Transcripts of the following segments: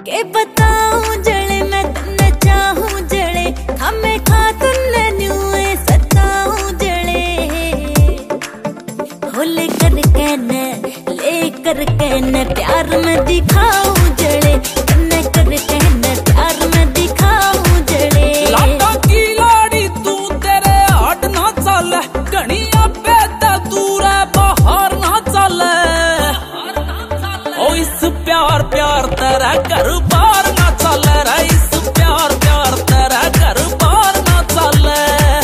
के बताऊं जड़े मैं तन्ने चाहूं जड़े हमें खा तन्ने न्यूए सताऊं जड़े हो लेकर कहने प्यार में दिखाऊं जड़े तन्ने कर कहने प्यार में दिखाऊं जड़े लाडा की लाड़ी तू तेरे हाट ना चले घनिया बेदा दूर है बाहर ना चले ओ इस प्यार प्यार तेरा घर बार ना चले रे इस प्यार प्यार तेरा घर बार ना चले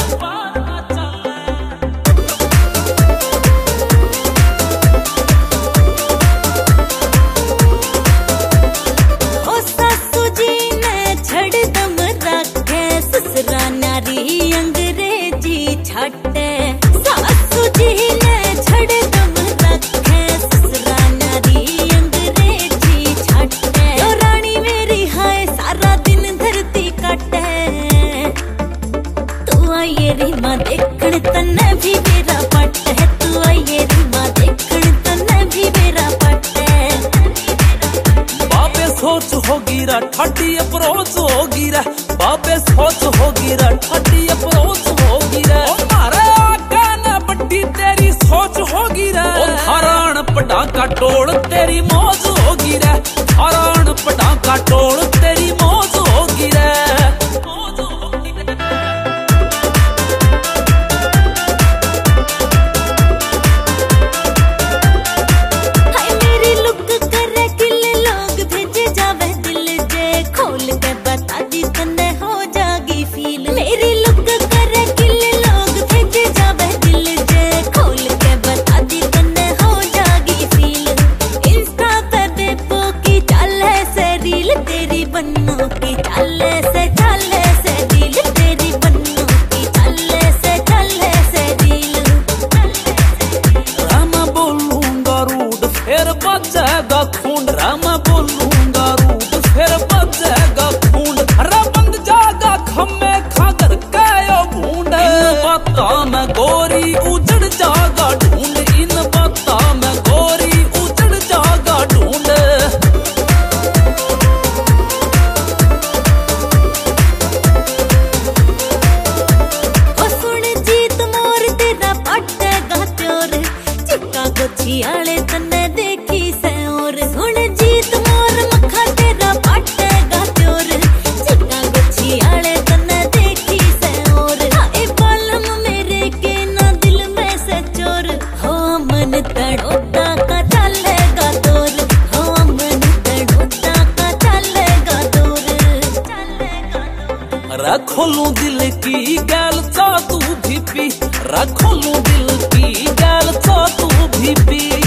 ओ सासू जी ने छड़ दम रखे ससुरा नारी अंग्रेजी छाटे सासू जी ने छड़ दम रखे ससुरा नारी अंग्रेजी छाटे ओ रानी मेरी हाय सारा दिन धरती काटे तू आये री मां देखण तन्ने भी मेरा पट है तू आये री मां देखण तन्ने भी मेरा पट है बाबे सोच होगी रा ठाडी अप्रोच होगी रा बाबे सोच होगी रा ठाडी अप्रोच होगी रा ओ मारे आका ना बड्डी तेरी सोच होगी रा ओ थारान पटाका टोल तेरी मौज होगी रा थारान पटाका टोल तेरी मौज होगी रा हाय मेरी लुक करे किले लोग भेजे जावे दिल जे खोल के बता दी तन्ने हो जागी फील मेरी लुक करे किले लोग भेजे जावे दिल जे खोल के बता दी तन्ने हो जागी फील इंस्टा पे बेबो की चाले से रील तेरी बन्नो की चाले से रील तेरी बन्नो की चाले से रील रामा बोलूंगा रूड फिर बचेगा खून रामा बोलूंगा रूड फिर बचेगा खून हरा बंद जागा खम्मे खाकर कायो भूंड इन बातों में गोरी उजड़ जागा ढूंढ इन बातों में गोरी उजड़ जागा ढूंढ ओ सुन जीत मोर तेरा पटेगा त्योर चिक्का गोछी आले तन्ने देखी से और सुन जीत मोर मखा तेरा पटेगा त्योर चिक्का गोछी आले तन्ने देखी से और हाय बालम मेरे के ना दिल में से चोर हो मन तड़ोता का चलेगा दूर हो मन तड़ोता का चलेगा दूर रखोलू दिल की गैल चा तू भी पी रखोलू दिल की गैल चा तू भी पी